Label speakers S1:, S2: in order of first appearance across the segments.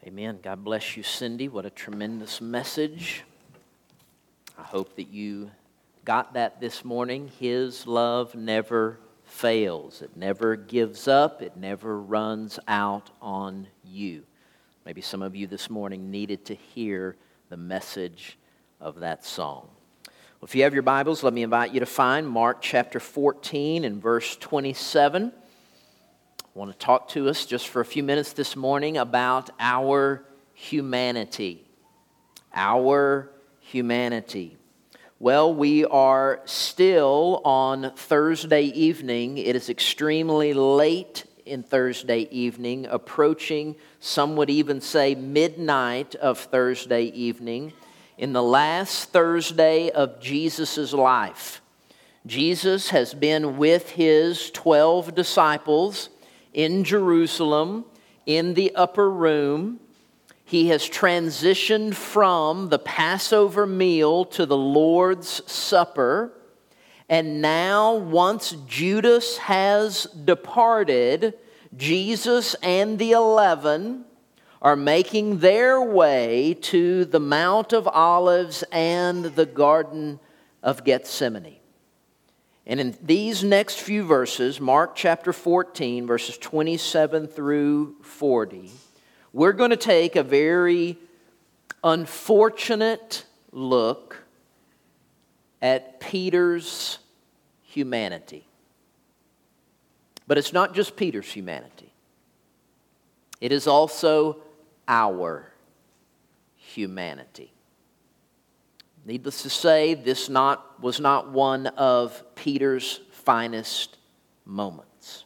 S1: Amen. God bless you, Cindy. What a tremendous message. I hope that you got that this morning. His love never fails. It never gives up. It never runs out on you. Maybe some of you this morning needed to hear the message of that song. Well, if you have your Bibles, let me invite you to find Mark chapter 14 and verse 27. I want to talk to us just for a few minutes this morning about our humanity. Our humanity. Well, we are still on Thursday evening. It is extremely late in Thursday evening, approaching, some would even say, midnight of Thursday evening, in the last Thursday of Jesus' life. Jesus has been with his 12 disciples in Jerusalem, in the upper room. He has transitioned from the Passover meal to the Lord's Supper. And now, once Judas has departed, Jesus and the 11 are making their way to the Mount of Olives and the Garden of Gethsemane. And in these next few verses, Mark chapter 14, verses 27 through 40, we're going to take a very unfortunate look at Peter's humanity. But it's not just Peter's humanity. It is also our humanity. Needless to say, this was not one of Peter's finest moments.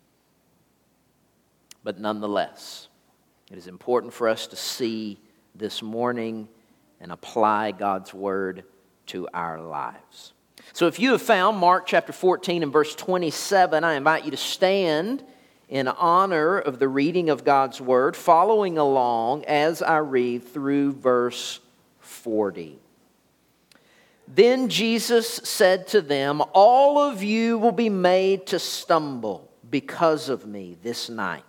S1: But nonetheless, it is important for us to see this morning and apply God's Word to our lives. So if you have found Mark chapter 14 and verse 27, I invite you to stand in honor of the reading of God's Word, following along as I read through verse 40. Then Jesus said to them, "All of you will be made to stumble because of me this night.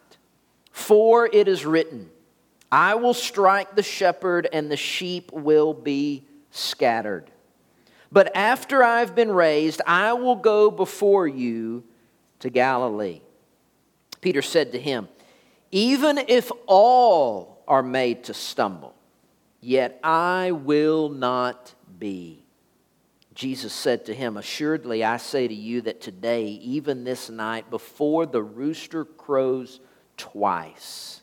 S1: For it is written, I will strike the shepherd and the sheep will be scattered. But after I've been raised, I will go before you to Galilee." Peter said to him, "Even if all are made to stumble, yet I will not be." Jesus said to him, "Assuredly, I say to you that today, even this night, before the rooster crows twice,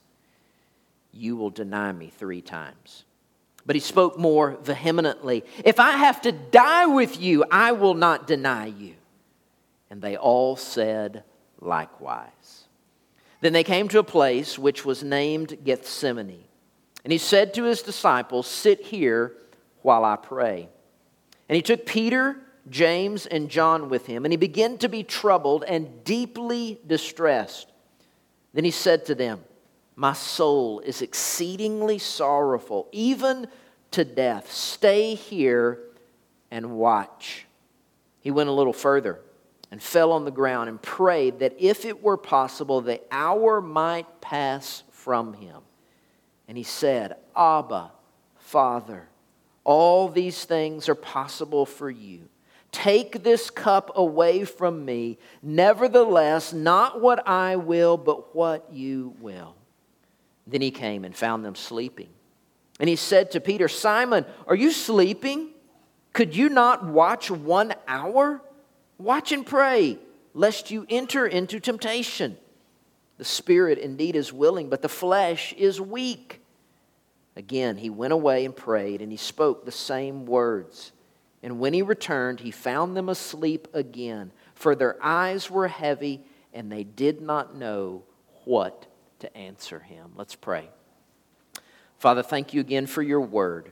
S1: you will deny me 3 times. But he spoke more vehemently, "If I have to die with you, I will not deny you." And they all said likewise. Then they came to a place which was named Gethsemane. And he said to his disciples, "Sit here while I pray." And he took Peter, James, and John with him, and he began to be troubled and deeply distressed. Then he said to them, "My soul is exceedingly sorrowful, even to death. Stay here and watch." He went a little further and fell on the ground and prayed that if it were possible, the hour might pass from him. And he said, "Abba, Father, all these things are possible for you. Take this cup away from me. Nevertheless, not what I will, but what you will." Then he came and found them sleeping. And he said to Peter, "Simon, are you sleeping? Could you not watch 1 hour? Watch and pray, lest you enter into temptation. The spirit indeed is willing, but the flesh is weak." Again, he went away and prayed, and he spoke the same words. And when he returned, he found them asleep again, for their eyes were heavy, and they did not know what to answer him. Let's pray. Father, thank you again for your word.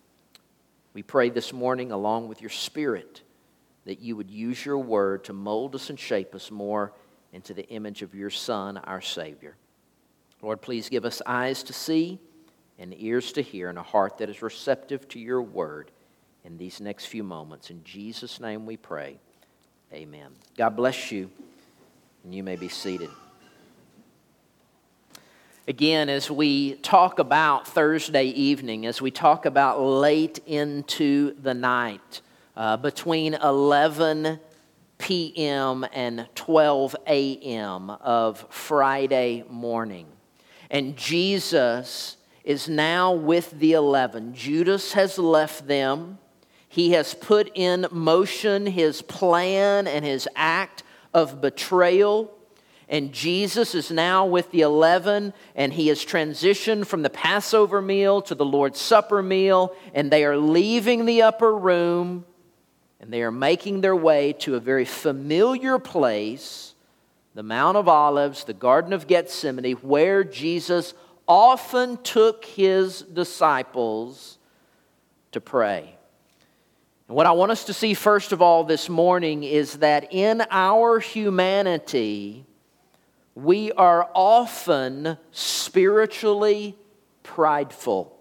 S1: We pray this morning, along with your Spirit, that you would use your word to mold us and shape us more into the image of your Son, our Savior. Lord, please give us eyes to see and ears to hear and a heart that is receptive to your word in these next few moments. In Jesus' name we pray. Amen. God bless you, and you may be seated. Again, as we talk about Thursday evening, as we talk about late into the night, between 11 p.m. and 12 a.m. of Friday morning, and Jesus is now with the 11. Judas has left them. He has put in motion his plan and his act of betrayal. And Jesus is now with the 11, and he has transitioned from the Passover meal to the Lord's Supper meal, and they are leaving the upper room, and they are making their way to a very familiar place, the Mount of Olives, the Garden of Gethsemane, where Jesus often took his disciples to pray. And what I want us to see first of all this morning is that in our humanity, we are often spiritually prideful.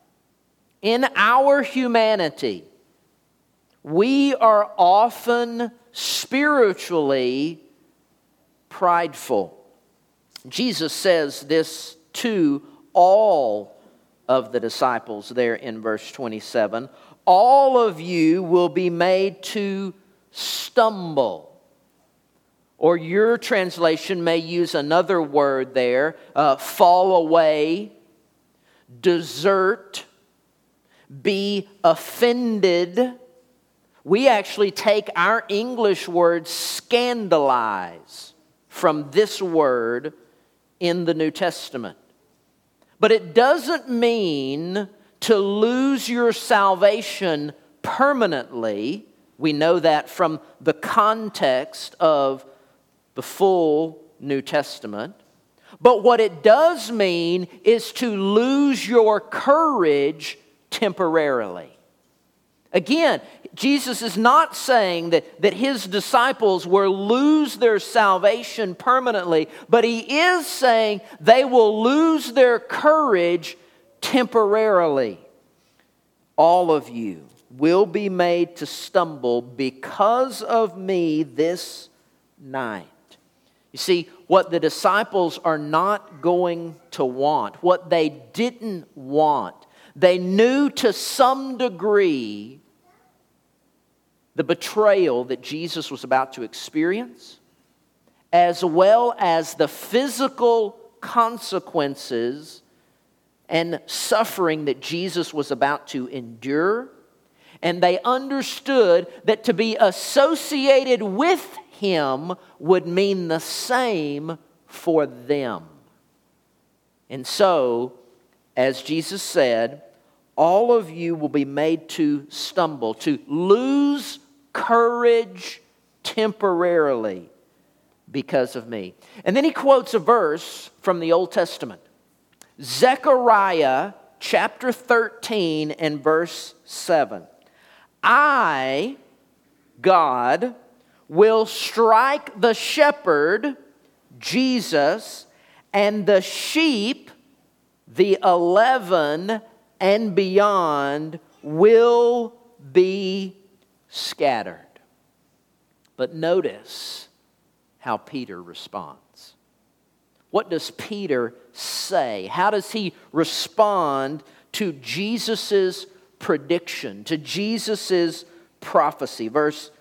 S1: In our humanity, we are often spiritually prideful. Jesus says this to all of the disciples there in verse 27. All of you will be made to stumble. Or your translation may use another word there, fall away, desert, be offended. We actually take our English word scandalize from this word in the New Testament. But it doesn't mean to lose your salvation permanently. We know that from the context of the full New Testament. But what it does mean is to lose your courage temporarily. Again, Jesus is not saying that his disciples will lose their salvation permanently, but he is saying they will lose their courage temporarily. All of you will be made to stumble because of me this night. You see, what the disciples are not going to want, what they didn't want, they knew to some degree the betrayal that Jesus was about to experience, as well as the physical consequences and suffering that Jesus was about to endure. And they understood that to be associated with him would mean the same for them. And so, as Jesus said, all of you will be made to stumble, to lose courage temporarily because of me. And then he quotes a verse from the Old Testament. Zechariah chapter 13 and verse 7. I, God, will strike the shepherd, Jesus, and the sheep, the 11 and beyond, will be scattered. But notice how Peter responds. What does Peter say? How does he respond to Jesus' prediction, to Jesus' prophecy? Verse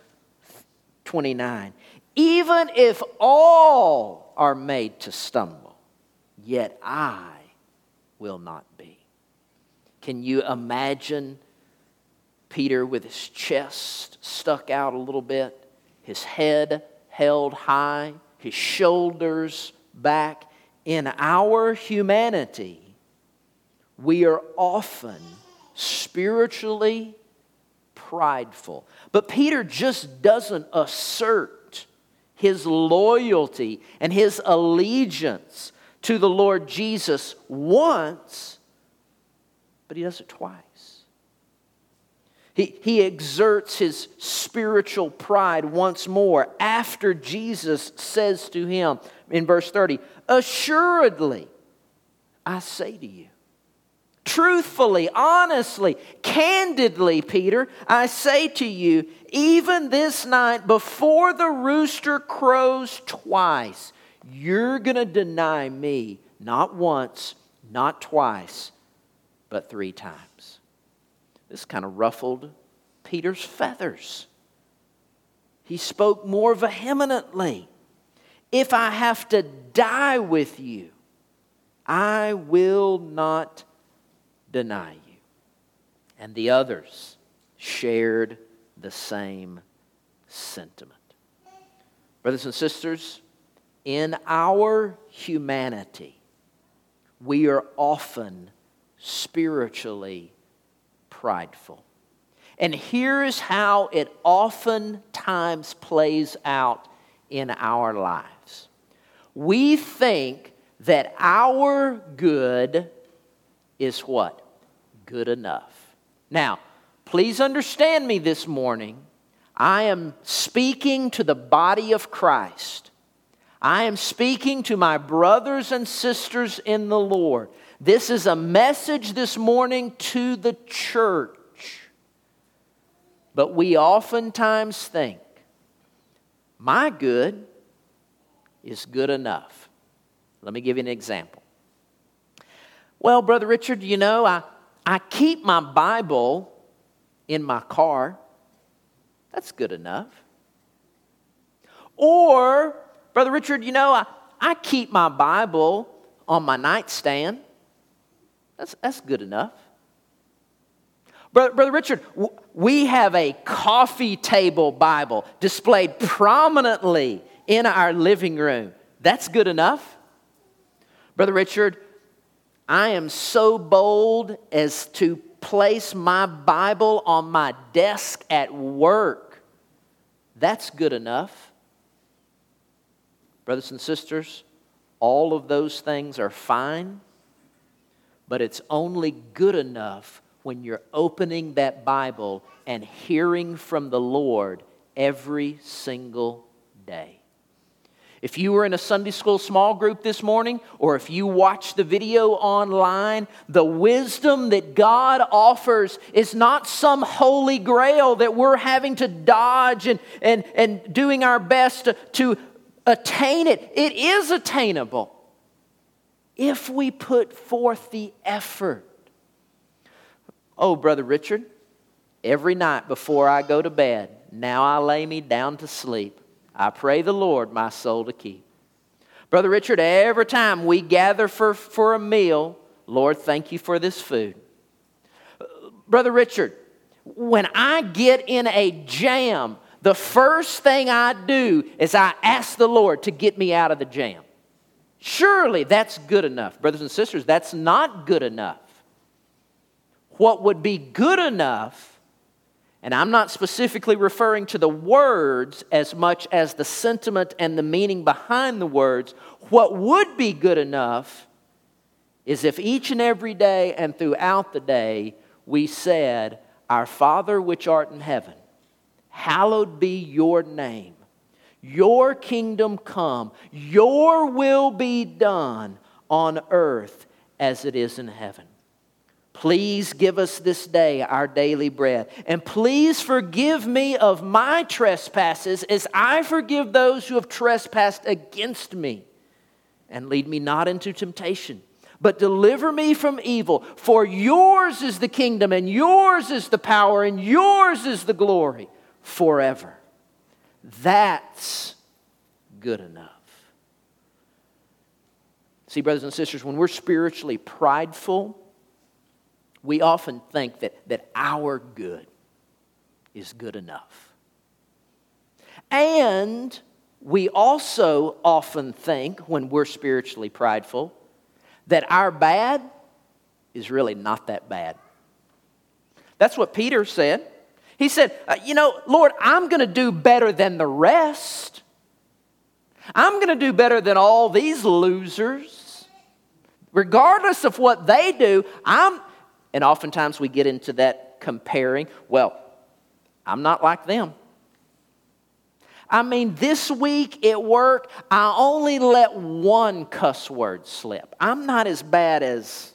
S1: 29. Even if all are made to stumble, yet I will not be. Can you imagine Peter with his chest stuck out a little bit, his head held high, his shoulders back? In our humanity, we are often spiritually prideful. But Peter just doesn't assert his loyalty and his allegiance to the Lord Jesus once, but he does it twice. He exerts his spiritual pride once more after Jesus says to him in verse 30, assuredly, I say to you, truthfully, honestly, candidly, Peter, I say to you, even this night before the rooster crows twice, you're going to deny me not once, not twice, but 3 times. This kind of ruffled Peter's feathers. He spoke more vehemently. If I have to die with you, I will not deny you. And the others shared the same sentiment. Brothers and sisters, in our humanity, we are often spiritually prideful. And here's how it oftentimes plays out in our lives. We think that our good is what? Good enough. Now, please understand me this morning. I am speaking to the body of Christ. I am speaking to my brothers and sisters in the Lord. This is a message this morning to the church. But we oftentimes think, my good is good enough. Let me give you an example. Well, Brother Richard, I keep my Bible in my car. That's good enough. Or, Brother Richard, I keep my Bible on my nightstand. That's good enough. Brother Richard, we have a coffee table Bible displayed prominently in our living room. That's good enough. Brother Richard, I am so bold as to place my Bible on my desk at work. That's good enough. Brothers and sisters, all of those things are fine, but it's only good enough when you're opening that Bible and hearing from the Lord every single day. If you were in a Sunday school small group this morning, or if you watched the video online, the wisdom that God offers is not some holy grail that we're having to dodge and doing our best to attain it. It is attainable if we put forth the effort. Oh, Brother Richard, every night before I go to bed, now I lay me down to sleep. I pray the Lord my soul to keep. Brother Richard, every time we gather for a meal, Lord, thank you for this food. Brother Richard, when I get in a jam, the first thing I do is I ask the Lord to get me out of the jam. Surely that's good enough. Brothers and sisters, that's not good enough. What would be good enough, and I'm not specifically referring to the words as much as the sentiment and the meaning behind the words, what would be good enough is if each and every day and throughout the day we said, Our Father which art in heaven, hallowed be your name. Your kingdom come. Your will be done on earth as it is in heaven. Please give us this day our daily bread. And please forgive me of my trespasses as I forgive those who have trespassed against me. And lead me not into temptation, but deliver me from evil. For yours is the kingdom, and yours is the power, and yours is the glory forever. That's good enough. See, brothers and sisters, when we're spiritually prideful, we often think that our good is good enough. And we also often think, when we're spiritually prideful, that our bad is really not that bad. That's what Peter said. He said, Lord, I'm going to do better than the rest. I'm going to do better than all these losers. Regardless of what they do, and oftentimes we get into that comparing. Well, I'm not like them. I mean, this week at work, I only let one cuss word slip. I'm not as bad as...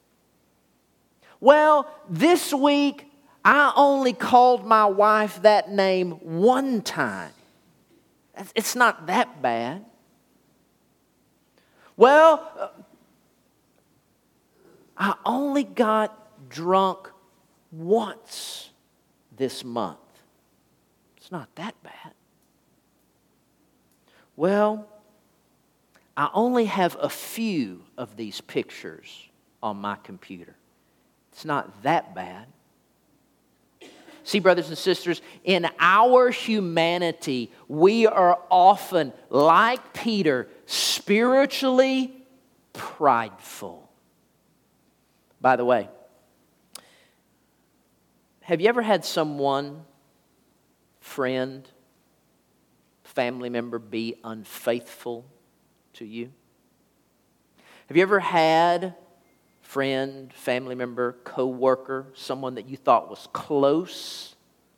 S1: Well, this week, I only called my wife that name one time. It's not that bad. Well, I only got drunk once this month. It's not that bad. Well, I only have a few of these pictures on my computer. It's not that bad. See, brothers and sisters, in our humanity, we are often, like Peter, spiritually prideful. By the way, have you ever had someone, friend, family member be unfaithful to you? Have you ever had friend, family member, co-worker, someone that you thought was close,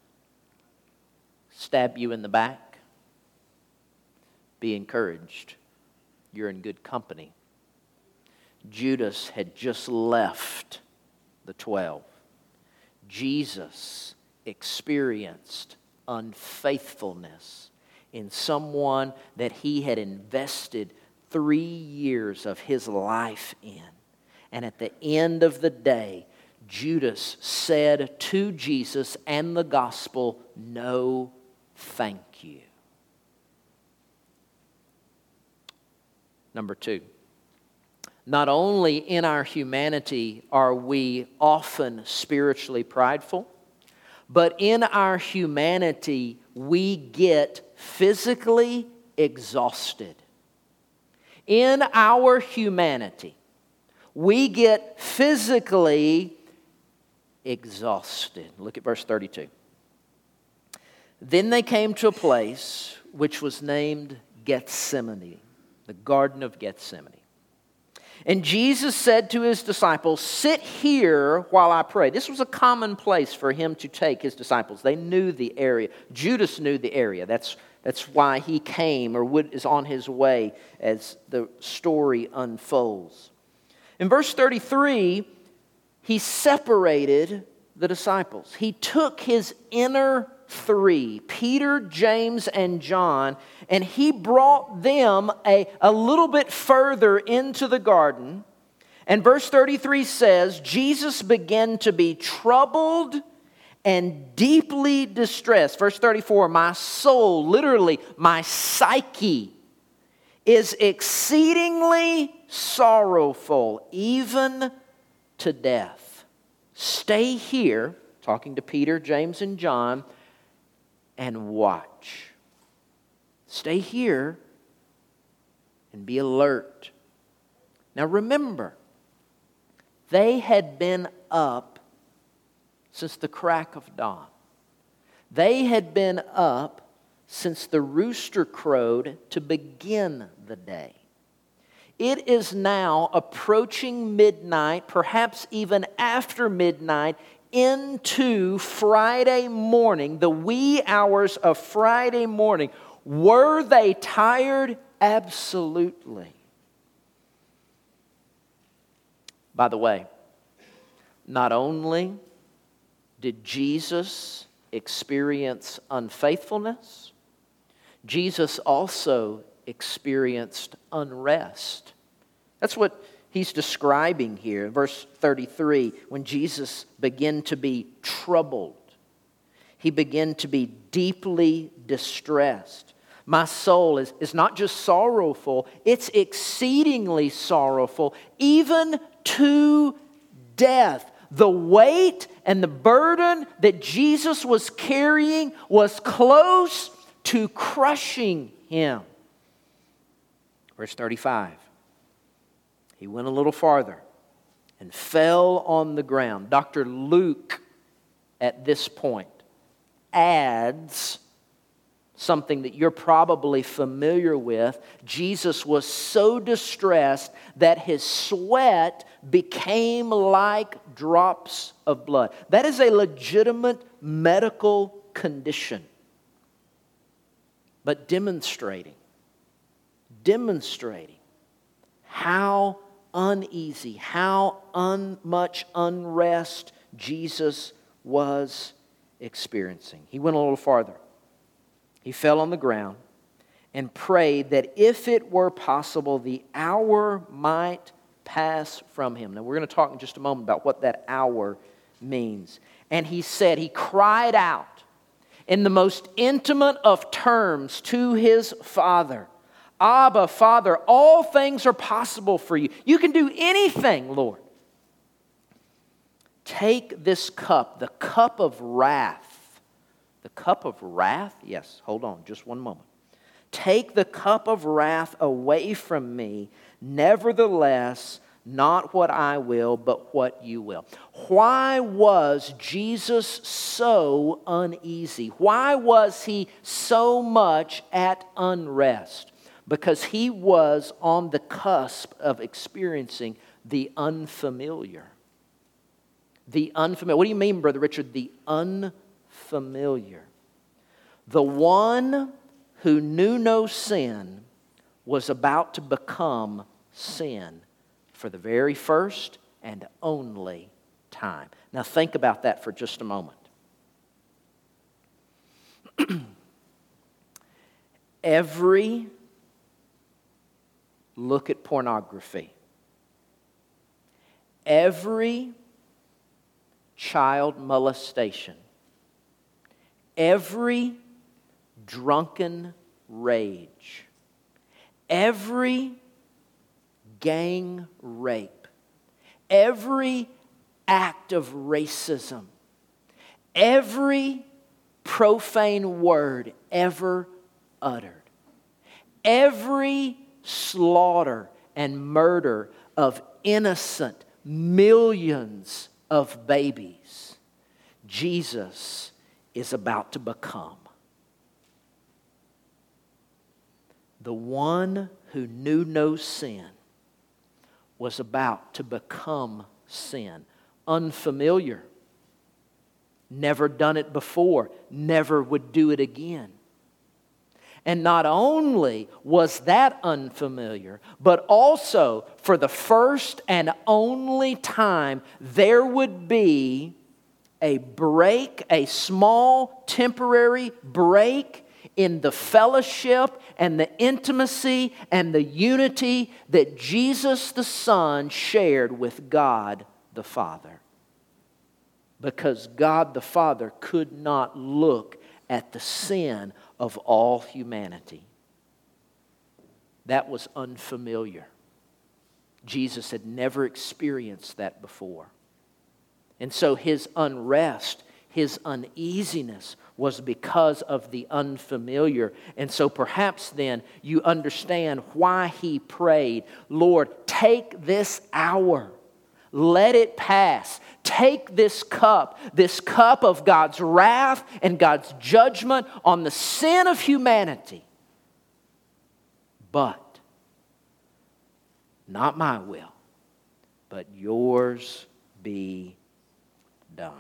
S1: stab you in the back? Be encouraged. You're in good company. Judas had just left the 12. Jesus experienced unfaithfulness in someone that he had invested 3 years of his life in. And at the end of the day, Judas said to Jesus and the gospel, "No, thank you." Number 2, not only in our humanity are we often spiritually prideful, but in our humanity we get physically exhausted. In our humanity, we get physically exhausted. Look at verse 32. Then they came to a place which was named Gethsemane, the Garden of Gethsemane. And Jesus said to his disciples, "Sit here while I pray." This was a common place for him to take his disciples. They knew the area. Judas knew the area. That's why he came or is on his way as the story unfolds. In verse 33, he separated the disciples. He took his inner 3, Peter, James, and John, and he brought them a little bit further into the garden. And verse 33 says, Jesus began to be troubled and deeply distressed. Verse 34, my soul, literally my psyche, is exceedingly sorrowful, even to death. Stay here, talking to Peter, James, and John, and watch. Stay here and be alert. Now remember, they had been up since the crack of dawn. They had been up since the rooster crowed to begin the day. It is now approaching midnight, perhaps even after midnight, into Friday morning, the wee hours of Friday morning. Were they tired? Absolutely. By the way, not only did Jesus experience unfaithfulness, Jesus also experienced unrest. That's what he's describing here in verse 33. When Jesus began to be troubled, he began to be deeply distressed. My soul is not just sorrowful, it's exceedingly sorrowful, even to death. The weight and the burden that Jesus was carrying was close to crushing him. Verse 35. He went a little farther and fell on the ground. Dr. Luke, at this point, adds something that you're probably familiar with. Jesus was so distressed that his sweat became like drops of blood. That is a legitimate medical condition, but demonstrating how uneasy, how much unrest Jesus was experiencing. He went a little farther. He fell on the ground and prayed that if it were possible, the hour might pass from him. Now we're going to talk in just a moment about what that hour means. And he said, he cried out in the most intimate of terms to his Father, Abba, Father, all things are possible for you. You can do anything, Lord. Take this cup, the cup of wrath. The cup of wrath? Yes, hold on just one moment. Take the cup of wrath away from me. Nevertheless, not what I will, but what you will. Why was Jesus so uneasy? Why was he so much at unrest? Because he was on the cusp of experiencing the unfamiliar. The unfamiliar. What do you mean, Brother Richard? The unfamiliar. The one who knew no sin was about to become sin for the very first and only time. Now think about that for just a moment. Every look at pornography, every child molestation, every drunken rage, every gang rape, every act of racism, every profane word ever uttered, every slaughter and murder of innocent millions of babies, Jesus is about to become. The one who knew no sin was about to become sin. Unfamiliar. Never done it before. Never would do it again. And not only was that unfamiliar, but also for the first and only time, there would be a break, a small temporary break in the fellowship and the intimacy and the unity that Jesus the Son shared with God the Father. Because God the Father could not look at the sin of all humanity. That was unfamiliar. Jesus had never experienced that before. And so his unrest, his uneasiness was because of the unfamiliar. And so perhaps then you understand why he prayed, Lord, take this hour. Let it pass. Take this cup of God's wrath and God's judgment on the sin of humanity. But not my will, but yours be done.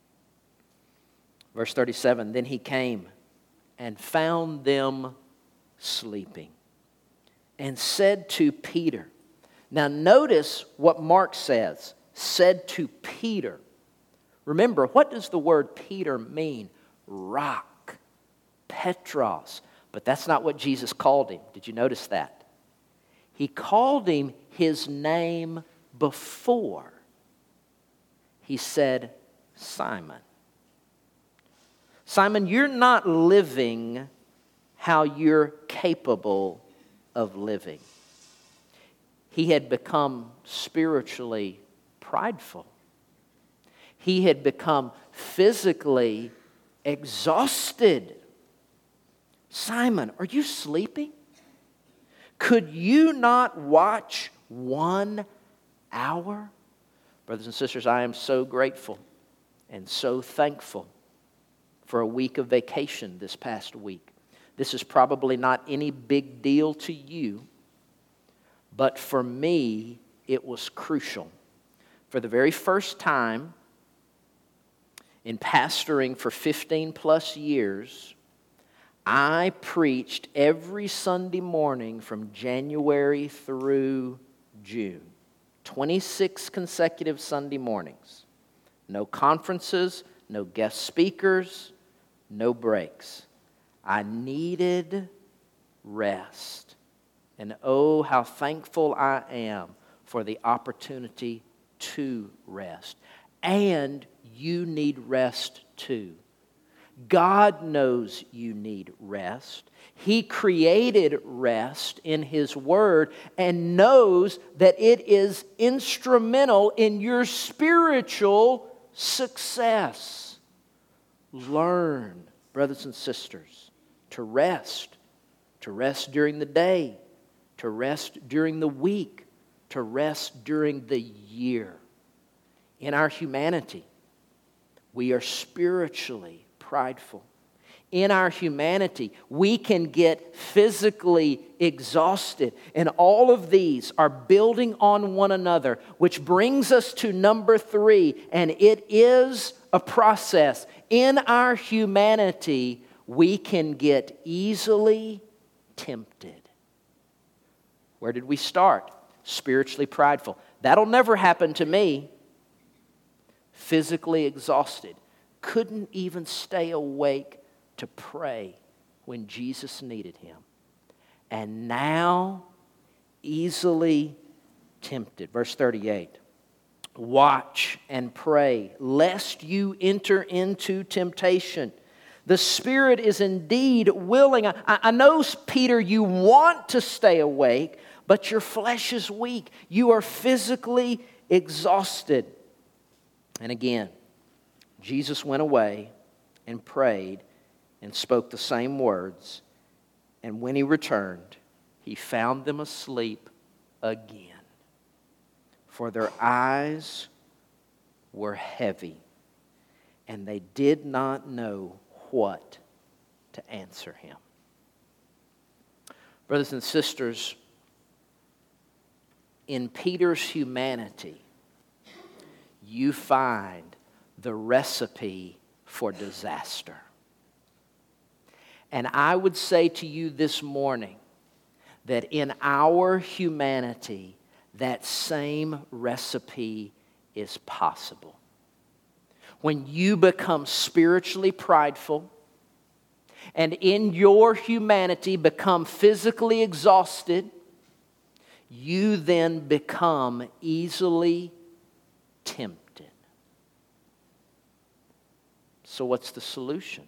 S1: Verse 37, then he came and found them sleeping and said to Peter. Now notice what Mark says, said to Peter. Remember, what does the word Peter mean? Rock, Petros. But that's not what Jesus called him. Did you notice that? He called him his name before. He said, Simon. Simon, you're not living how you're capable of living. He had become spiritually prideful. He had become physically exhausted. Simon, are you sleeping? Could you not watch 1 hour? Brothers and sisters, I am so grateful and so thankful for a week of vacation this past week. This is probably not any big deal to you, but for me, it was crucial. For the very first time in pastoring for 15 plus years, I preached every Sunday morning from January through June. 26 consecutive Sunday mornings. No conferences, no guest speakers, no breaks. I needed rest. And oh, how thankful I am for the opportunity to rest. And you need rest too. God knows you need rest. He created rest in His Word and knows that it is instrumental in your spiritual success. Learn, brothers and sisters, to rest during the day, to rest during the week, to rest during the year. In our humanity, we are spiritually prideful. In our humanity, we can get physically exhausted. And all of these are building on one another, which brings us to number 3. And it is a process. In our humanity, we can get easily tempted. Where did we start? Spiritually prideful. That'll never happen to me. Physically exhausted. Couldn't even stay awake to pray when Jesus needed him. And now, easily tempted. Verse 38. Watch and pray, lest you enter into temptation. The spirit is indeed willing. I know, Peter, you want to stay awake, but your flesh is weak. You are physically exhausted. And again, Jesus went away and prayed and spoke the same words. And when he returned, he found them asleep again. For their eyes were heavy, and they did not know what to answer him. Brothers and sisters, in Peter's humanity, you find the recipe for disaster. And I would say to you this morning that in our humanity, that same recipe is possible. When you become spiritually prideful and in your humanity become physically exhausted, you then become easily tempted. So what's the solution?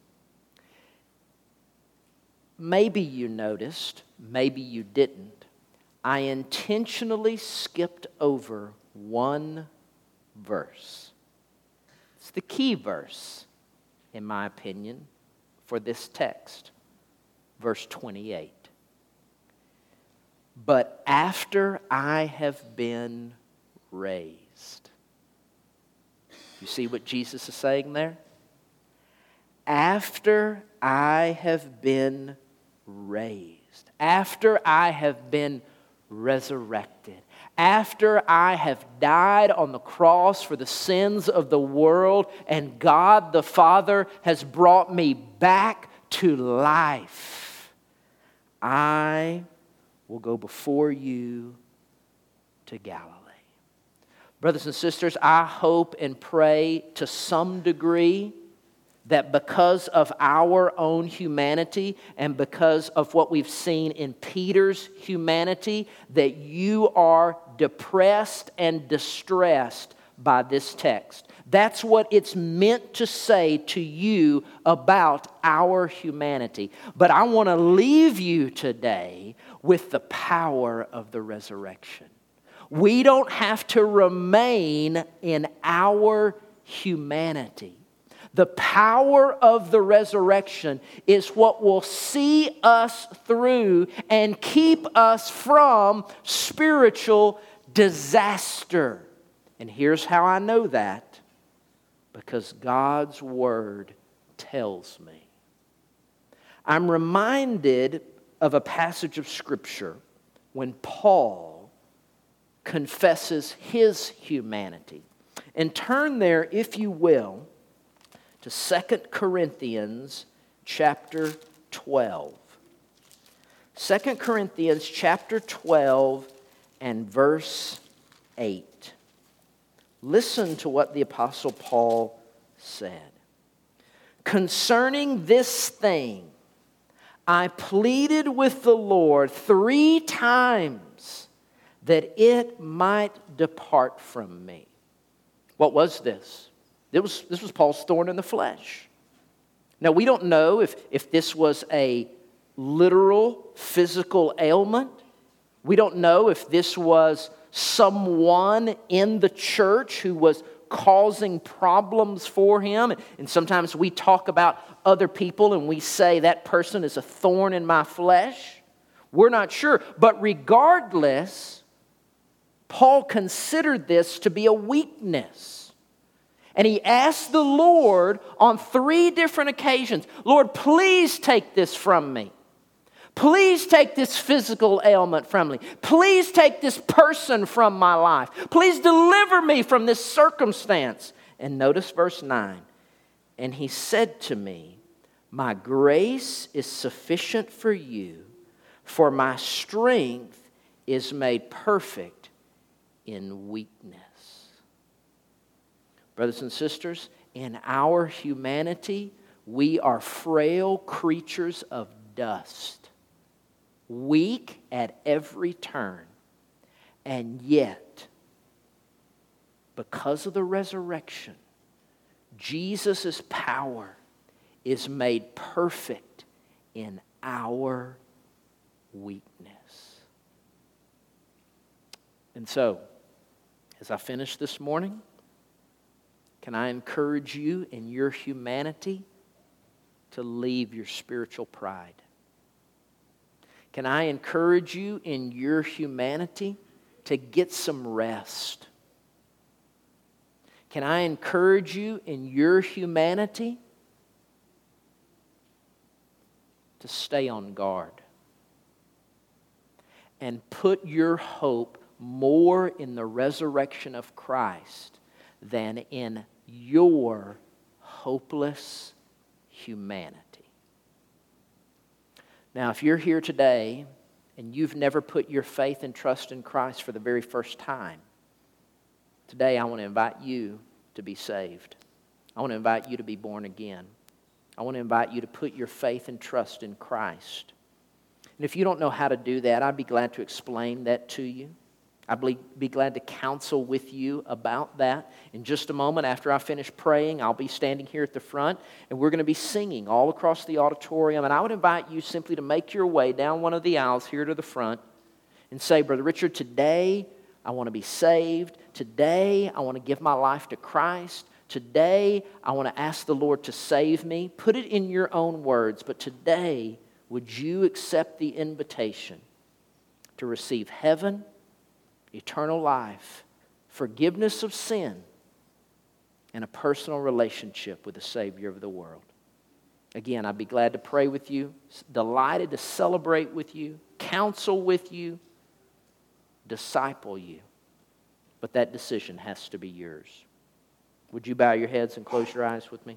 S1: Maybe you noticed, maybe you didn't. I intentionally skipped over one verse. It's the key verse, in my opinion, for this text. Verse 28. But after I have been raised. You see what Jesus is saying there? After I have been raised. After I have been resurrected. After I have died on the cross for the sins of the world, and God the Father has brought me back to life, I will go before you to Galilee. Brothers and sisters, I hope and pray to some degree that because of our own humanity and because of what we've seen in Peter's humanity, that you are depressed and distressed by this text. That's what it's meant to say to you about our humanity. But I want to leave you today with the power of the resurrection. We don't have to remain in our humanity. The power of the resurrection is what will see us through and keep us from spiritual disaster. And here's how I know that. Because God's Word tells me. I'm reminded of a passage of Scripture when Paul confesses his humanity. And turn there, if you will, to 2 Corinthians chapter 12. 2 Corinthians chapter 12 and verse 8. Listen to what the Apostle Paul said. Concerning this thing, I pleaded with the Lord 3 times that it might depart from me. What was this? This was Paul's thorn in the flesh. Now, we don't know if this was a literal physical ailment. We don't know if this was someone in the church who was causing problems for him. And sometimes we talk about other people and we say that person is a thorn in my flesh. We're not sure. But regardless, Paul considered this to be a weakness. And he asked the Lord on 3 different occasions, Lord, please take this from me. Please take this physical ailment from me. Please take this person from my life. Please deliver me from this circumstance. And notice verse 9. And he said to me, my grace is sufficient for you, for my strength is made perfect in weakness. Brothers and sisters, in our humanity, we are frail creatures of dust. Weak at every turn. And yet, because of the resurrection, Jesus' power is made perfect in our weakness. And so, as I finish this morning, can I encourage you in your humanity to leave your spiritual pride? Can I encourage you in your humanity to get some rest? Can I encourage you in your humanity to stay on guard and put your hope more in the resurrection of Christ than in your hopeless humanity? Now, if you're here today and you've never put your faith and trust in Christ for the very first time, today I want to invite you to be saved. I want to invite you to be born again. I want to invite you to put your faith and trust in Christ. And if you don't know how to do that, I'd be glad to explain that to you. I'd be glad to counsel with you about that. In just a moment, after I finish praying, I'll be standing here at the front, and we're going to be singing all across the auditorium. And I would invite you simply to make your way down one of the aisles here to the front and say, Brother Richard, today I want to be saved. Today I want to give my life to Christ. Today I want to ask the Lord to save me. Put it in your own words, but today would you accept the invitation to receive heaven, eternal life, forgiveness of sin, and a personal relationship with the Savior of the world? Again, I'd be glad to pray with you, delighted to celebrate with you, counsel with you, disciple you. But that decision has to be yours. Would you bow your heads and close your eyes with me?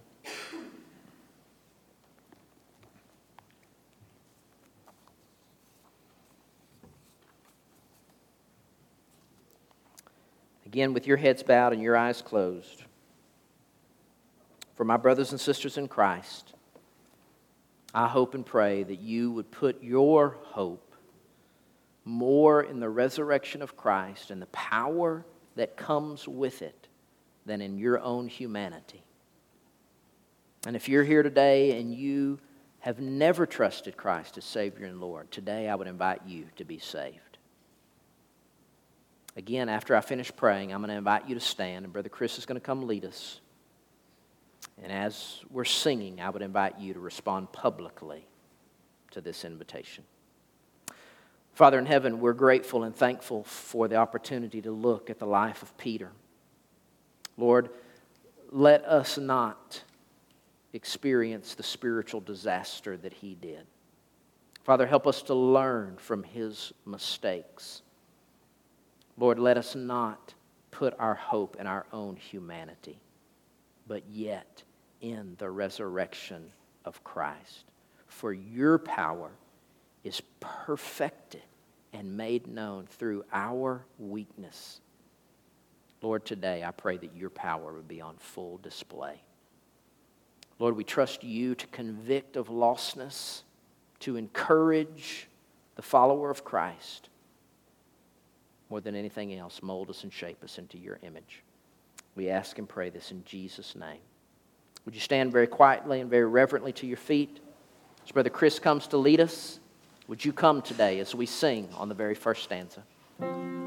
S1: Again, with your heads bowed and your eyes closed, for my brothers and sisters in Christ, I hope and pray that you would put your hope more in the resurrection of Christ and the power that comes with it than in your own humanity. And if you're here today and you have never trusted Christ as Savior and Lord, today I would invite you to be saved. Again, after I finish praying, I'm going to invite you to stand, and Brother Chris is going to come lead us. And as we're singing, I would invite you to respond publicly to this invitation. Father in heaven, we're grateful and thankful for the opportunity to look at the life of Peter. Lord, let us not experience the spiritual disaster that he did. Father, help us to learn from his mistakes. Lord, let us not put our hope in our own humanity, but yet in the resurrection of Christ. For your power is perfected and made known through our weakness. Lord, today I pray that your power would be on full display. Lord, we trust you to convict of lostness, to encourage the follower of Christ. more than anything else, mold us and shape us into your image. We ask and pray this in Jesus' name. Would you stand very quietly and very reverently to your feet? As Brother Chris comes to lead us, would you come today as we sing on the very first stanza?